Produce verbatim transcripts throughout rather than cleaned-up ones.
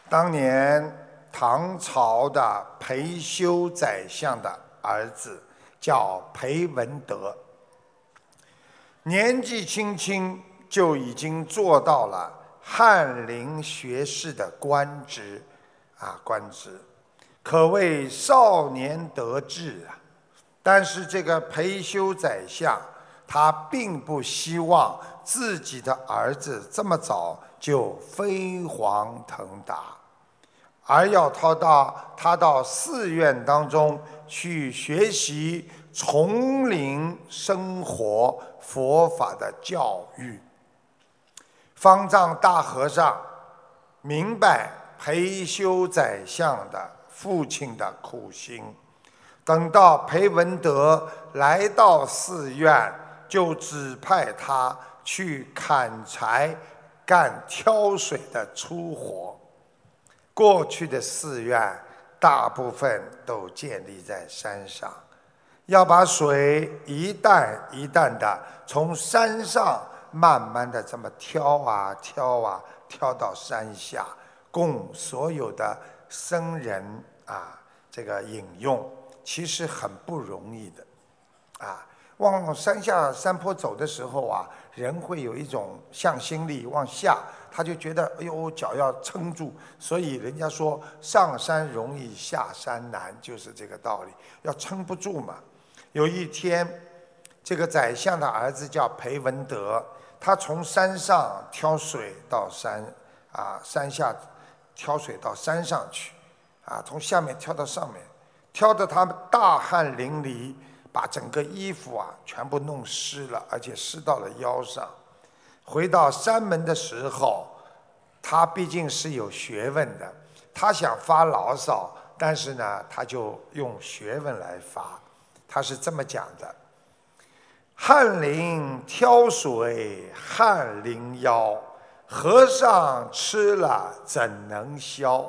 当年唐朝的裴休宰相的儿子叫裴文德，年纪轻轻就已经做到了翰林学士的官职，啊，官职，可谓少年得志啊。但是这个裴休宰相，他并不希望自己的儿子这么早就飞黄腾达，而要他到他到寺院当中去学习丛林生活佛法的教育。方丈大和尚明白裴休宰相的父亲的苦心，等到裴文德来到寺院，就指派他去砍柴干挑水的粗活。过去的寺院大部分都建立在山上，要把水一担一担的从山上慢慢的这么挑啊挑啊挑到山下，供所有的僧人啊这个饮用，其实很不容易的啊。往山下山坡走的时候啊，人会有一种向心力，往下他就觉得哎呦脚要撑住，所以人家说上山容易下山难，就是这个道理，要撑不住嘛。有一天，这个宰相的儿子叫裴文德，他从山上挑水到山啊山下挑水到山上去，啊从下面挑到上面，挑得他大汗淋漓，把整个衣服啊全部弄湿了，而且湿到了腰上。回到山门的时候，他毕竟是有学问的，他想发牢骚，但是呢他就用学问来发。他是这么讲的：翰林挑水翰林腰，和尚吃了怎能消？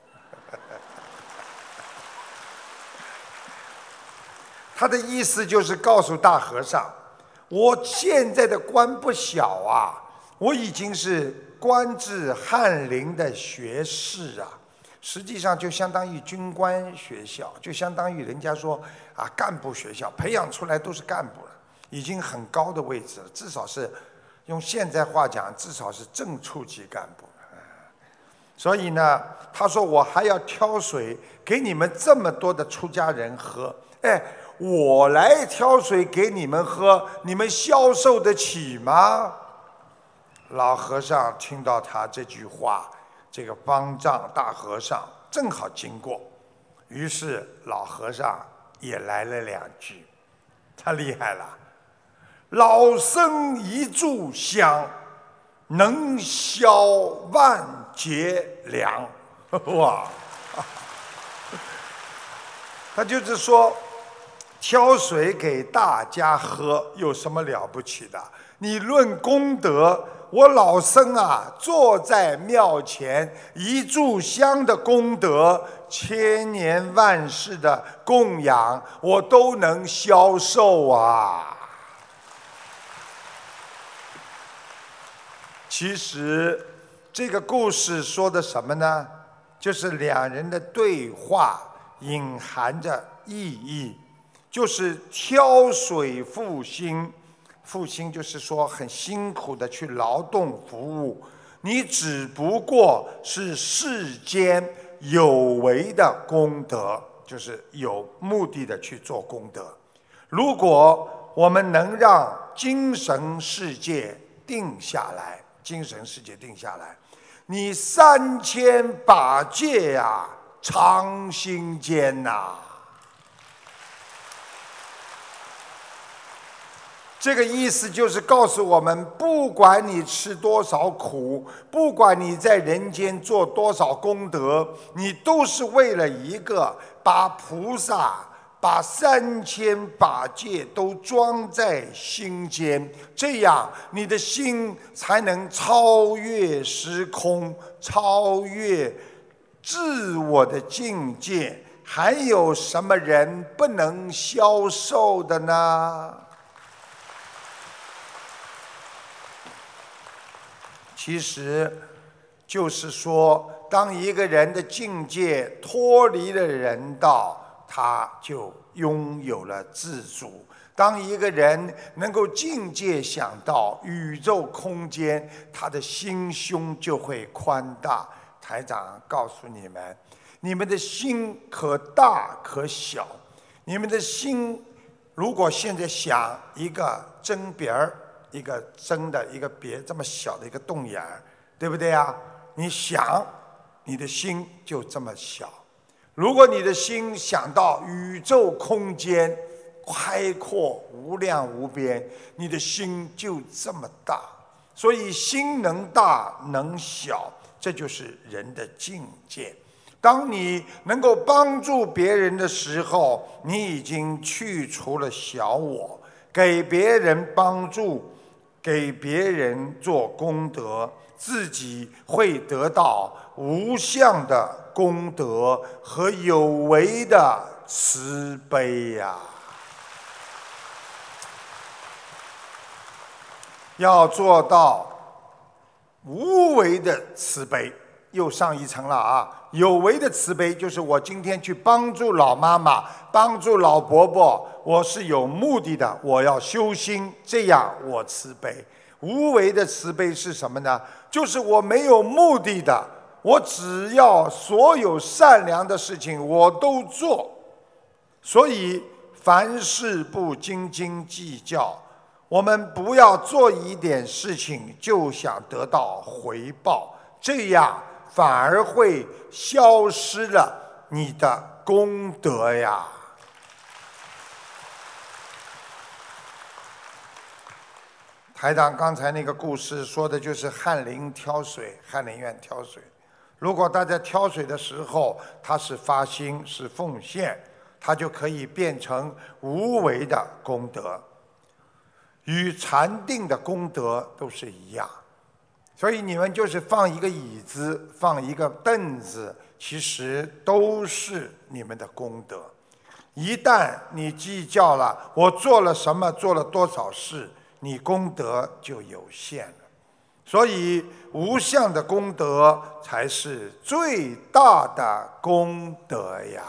他的意思就是告诉大和尚，我现在的官不小啊，我已经是官至翰林的学士啊，实际上就相当于军官学校，就相当于人家说啊干部学校，培养出来都是干部了，已经很高的位置了，至少是用现在话讲，至少是正处级干部。所以呢，他说我还要挑水给你们这么多的出家人喝，哎，我来挑水给你们喝，你们消受得起吗？老和尚听到他这句话，这个方丈大和尚正好经过，于是老和尚也来了两句，他厉害了，老僧一炷香，能消万劫粮。哇！他就是说，挑水给大家喝有什么了不起的？你论功德，我老僧啊，坐在庙前一炷香的功德，千年万世的供养，我都能消受啊。其实这个故事说的什么呢？就是两人的对话隐含着意义，就是挑水负心。负心就是说很辛苦的去劳动服务，你只不过是世间有为的功德，就是有目的的去做功德。如果我们能让精神世界定下来，精神世界定下来，你三千法界啊，常心间呐、啊。这个意思就是告诉我们，不管你吃多少苦，不管你在人间做多少功德，你都是为了一个把菩萨、把三千法界都装在心间，这样你的心才能超越时空，超越自我的境界。还有什么人不能消受的呢？其实就是说，当一个人的境界脱离了人道，他就拥有了自主。当一个人能够境界想到宇宙空间，他的心胸就会宽大。台长告诉你们，你们的心可大可小。你们的心，如果现在想一个针鼻儿，一个针的一个别这么小的一个洞眼儿，对不对啊？你想，你的心就这么小。如果你的心想到宇宙空间开阔无量无边，你的心就这么大。所以心能大能小，这就是人的境界。当你能够帮助别人的时候，你已经去除了小我，给别人帮助，给别人做功德，自己会得到无相的功德和有为的慈悲呀！要做到无为的慈悲，又上一层了啊！有为的慈悲就是我今天去帮助老妈妈，帮助老伯伯，我是有目的的，我要修心，这样我慈悲。无为的慈悲是什么呢？就是我没有目的的，我只要所有善良的事情我都做。所以凡事不斤斤计较，我们不要做一点事情就想得到回报，这样反而会消失了你的功德呀。台长刚才那个故事说的就是翰林挑水，翰林院挑水。如果大家挑水的时候，他是发心是奉献，他就可以变成无为的功德，与禅定的功德都是一样。所以你们就是放一个椅子，放一个凳子，其实都是你们的功德。一旦你计较了我做了什么，做了多少事，你功德就有限了。所以无相的功德才是最大的功德呀。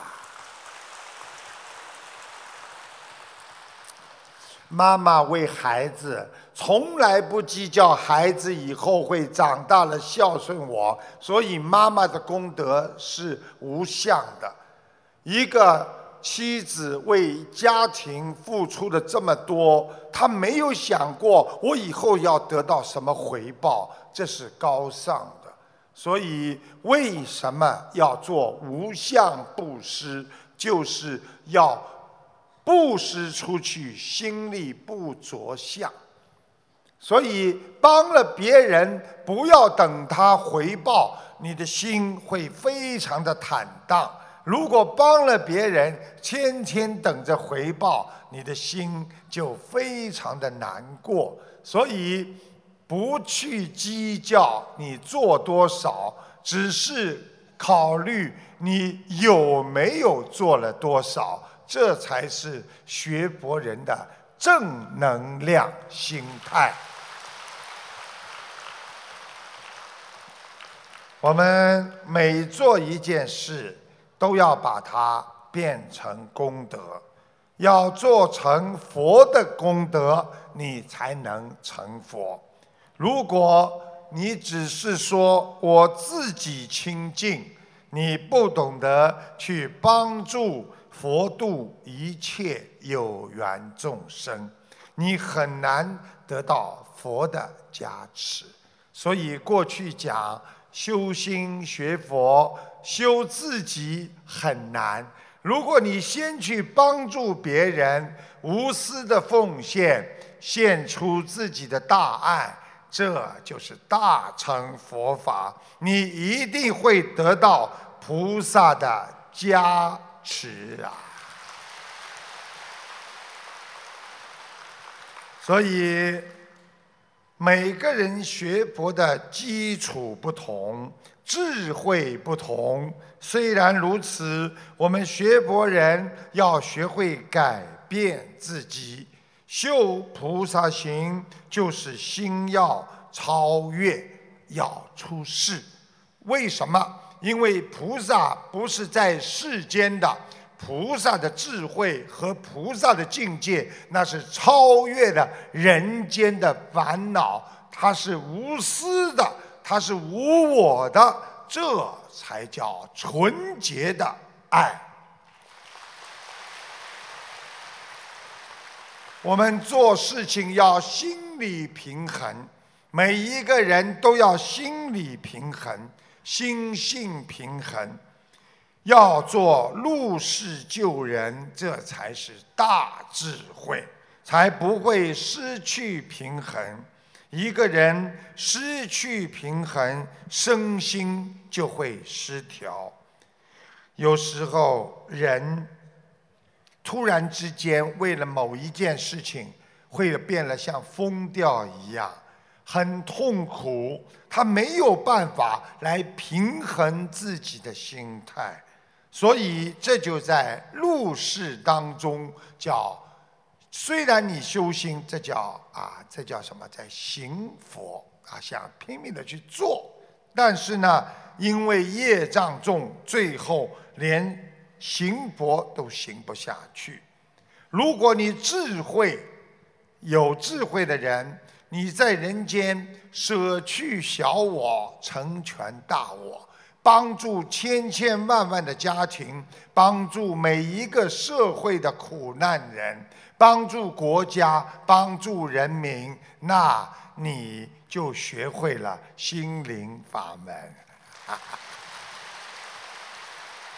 妈妈为孩子从来不计较孩子以后会长大了孝顺我，所以妈妈的功德是无相的。一个妻子为家庭付出了这么多，她没有想过我以后要得到什么回报，这是高尚的。所以为什么要做无相布施，就是要布施出去，心里不着相。所以帮了别人，不要等他回报，你的心会非常的坦荡。如果帮了别人，天天等着回报，你的心就非常的难过。所以不去计较你做多少，只是考虑你有没有做了多少，这才是学佛人的正能量心态。我们每做一件事，都要把它变成功德，要做成佛的功德，你才能成佛。如果你只是说我自己清净，你不懂得去帮助佛度一切有缘众生，你很难得到佛的加持。所以过去讲修心学佛，修自己很难。如果你先去帮助别人，无私的奉献，献出自己的大爱，这就是大乘佛法，你一定会得到菩萨的加持啊！所以每个人学佛的基础不同，智慧不同。虽然如此，我们学佛人要学会改变自己，修菩萨行，就是心要超越，要出世。 为什么？因为菩萨不是在世间的，菩萨的智慧和菩萨的境界，那是超越了人间的烦恼，它是无私的，它是无我的，这才叫纯洁的爱。我们做事情要心理平衡，每一个人都要心理平衡，心性平衡，要做入世救人，这才是大智慧，才不会失去平衡。一个人失去平衡，身心就会失调。有时候人突然之间为了某一件事情，会变得像疯掉一样，很痛苦，他没有办法来平衡自己的心态，所以这就在入世当中叫，虽然你修心，这叫啊，这叫什么？在行佛啊，想拼命的去做，但是呢，因为业障重，最后连行佛都行不下去。如果你智慧，有智慧的人，你在人间舍去小我，成全大我，帮助千千万万的家庭，帮助每一个社会的苦难人，帮助国家，帮助人民，那你就学会了心灵法门。